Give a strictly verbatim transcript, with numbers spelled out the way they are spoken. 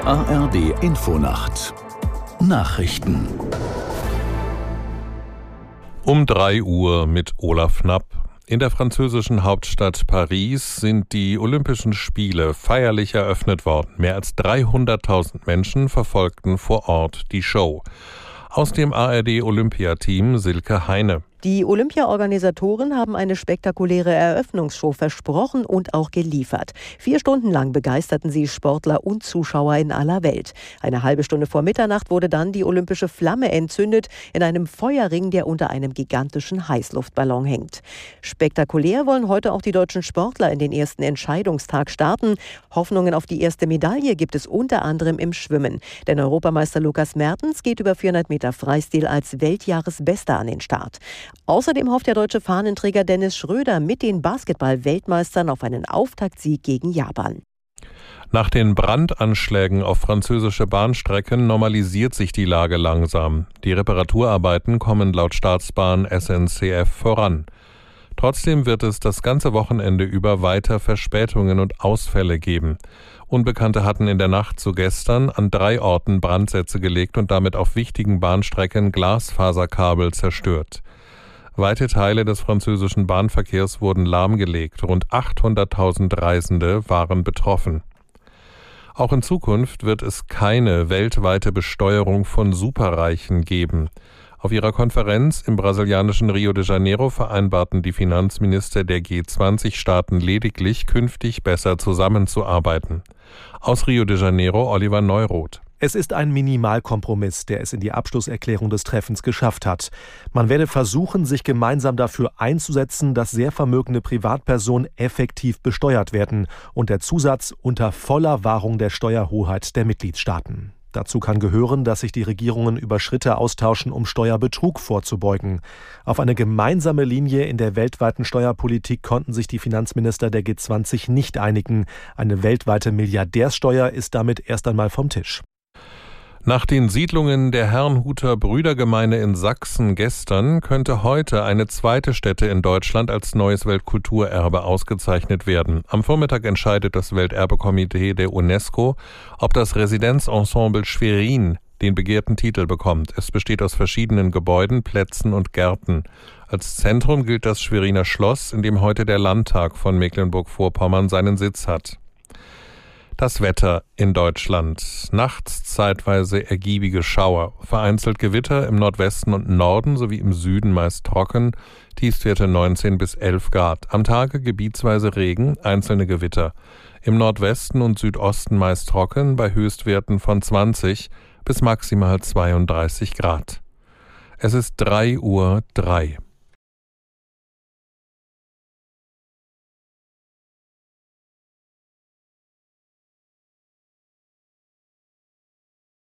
A R D Infonacht Nachrichten Um drei Uhr mit Olaf Knapp. In der französischen Hauptstadt Paris sind die Olympischen Spiele feierlich eröffnet worden. Mehr als dreihunderttausend Menschen verfolgten vor Ort die Show. Aus dem A R D-Olympiateam Silke Heine. Die Olympia-Organisatoren haben eine spektakuläre Eröffnungsshow versprochen und auch geliefert. Vier Stunden lang begeisterten sie Sportler und Zuschauer in aller Welt. Eine halbe Stunde vor Mitternacht wurde dann die olympische Flamme entzündet in einem Feuerring, der unter einem gigantischen Heißluftballon hängt. Spektakulär wollen heute auch die deutschen Sportler in den ersten Entscheidungstag starten. Hoffnungen auf die erste Medaille gibt es unter anderem im Schwimmen. Denn Europameister Lukas Mertens geht über vierhundert Meter Freistil als Weltjahresbester an den Start. Außerdem hofft der deutsche Fahnenträger Dennis Schröder mit den Basketball-Weltmeistern auf einen Auftaktsieg gegen Japan. Nach den Brandanschlägen auf französische Bahnstrecken normalisiert sich die Lage langsam. Die Reparaturarbeiten kommen laut Staatsbahn S N C F voran. Trotzdem wird es das ganze Wochenende über weiter Verspätungen und Ausfälle geben. Unbekannte hatten in der Nacht zu gestern an drei Orten Brandsätze gelegt und damit auf wichtigen Bahnstrecken Glasfaserkabel zerstört. Weite Teile des französischen Bahnverkehrs wurden lahmgelegt. Rund achthunderttausend Reisende waren betroffen. Auch in Zukunft wird es keine weltweite Besteuerung von Superreichen geben. Auf ihrer Konferenz im brasilianischen Rio de Janeiro vereinbarten die Finanzminister der G zwanzig Staaten lediglich, künftig besser zusammenzuarbeiten. Aus Rio de Janeiro Oliver Neuroth. Es ist ein Minimalkompromiss, der es in die Abschlusserklärung des Treffens geschafft hat. Man werde versuchen, sich gemeinsam dafür einzusetzen, dass sehr vermögende Privatpersonen effektiv besteuert werden und der Zusatz unter voller Wahrung der Steuerhoheit der Mitgliedstaaten. Dazu kann gehören, dass sich die Regierungen über Schritte austauschen, um Steuerbetrug vorzubeugen. Auf eine gemeinsame Linie in der weltweiten Steuerpolitik konnten sich die Finanzminister der G zwanzig nicht einigen. Eine weltweite Milliardärssteuer ist damit erst einmal vom Tisch. Nach den Siedlungen der Herrnhuter Brüdergemeine in Sachsen gestern könnte heute eine zweite Stätte in Deutschland als neues Weltkulturerbe ausgezeichnet werden. Am Vormittag entscheidet das Welterbekomitee der UNESCO, ob das Residenzensemble Schwerin den begehrten Titel bekommt. Es besteht aus verschiedenen Gebäuden, Plätzen und Gärten. Als Zentrum gilt das Schweriner Schloss, in dem heute der Landtag von Mecklenburg-Vorpommern seinen Sitz hat. Das Wetter in Deutschland. Nachts zeitweise ergiebige Schauer. Vereinzelt Gewitter im Nordwesten und Norden sowie im Süden meist trocken. Tiefstwerte neunzehn bis elf Grad. Am Tage gebietsweise Regen, einzelne Gewitter. Im Nordwesten und Südosten meist trocken, bei Höchstwerten von zwanzig bis maximal zweiunddreißig Grad. Es ist drei Uhr drei.